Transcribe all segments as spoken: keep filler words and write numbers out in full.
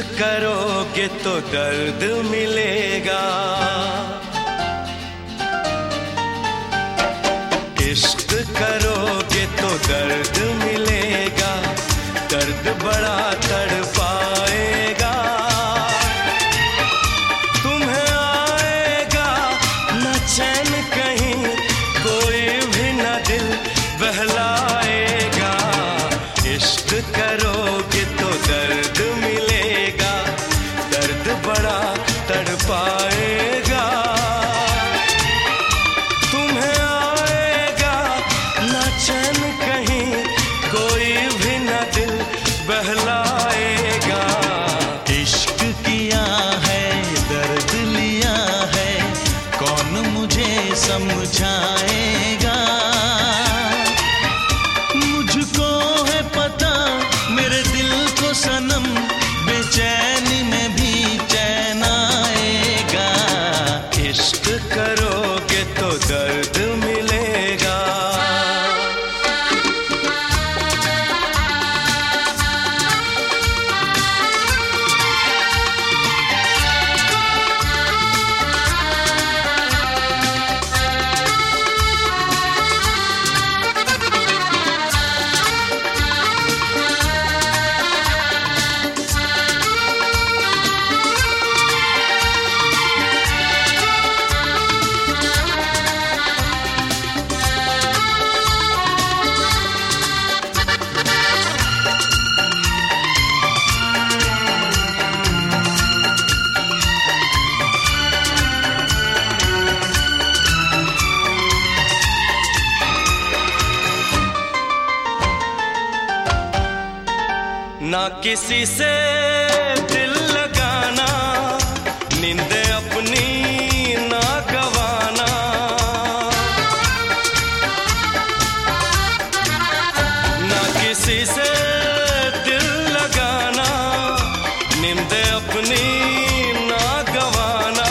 करोगे तो दर्द मिलेगा, इश्क करोगे तो दर्द मिलेगा, दर्द बड़ा तड़पाएगा। तुम्हें आएगा न चैन कहीं, कोई भी न दिल बहलाएगा। इश्क करोगे तो दर्द मिलेगा, दर्द बड़ा तड़पाएगा। तुम्हें आएगा न चैन कहीं, कोई भी न दिल बहलाएगा। इश्क किया है दर्द लिया है, कौन मुझे समझाएगा। मुझको है पता मेरे दिल को सनम, बेचैनी में भी चैन आएगा। इश्क करोगे तो दर्द मिलेगा। ना किसी से दिल लगाना, नींद अपनी ना गवाना। ना किसी से दिल लगाना, नींद अपनी ना गवाना।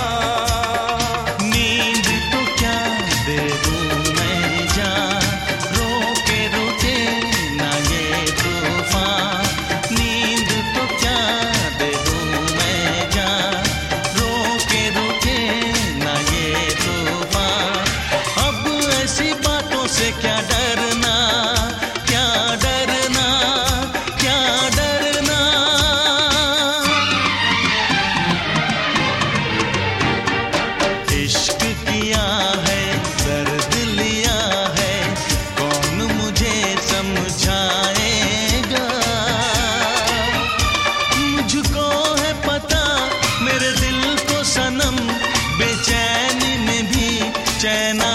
नींद तो क्या दे दूं मैं जान, रोके रुके ना ये तूफान। से क्या डरना, क्या डरना, क्या डरना। इश्क किया है दर्द लिया है, कौन मुझे समझाएगा। मुझको है पता मेरे दिल को सनम, बेचैनी में भी चैन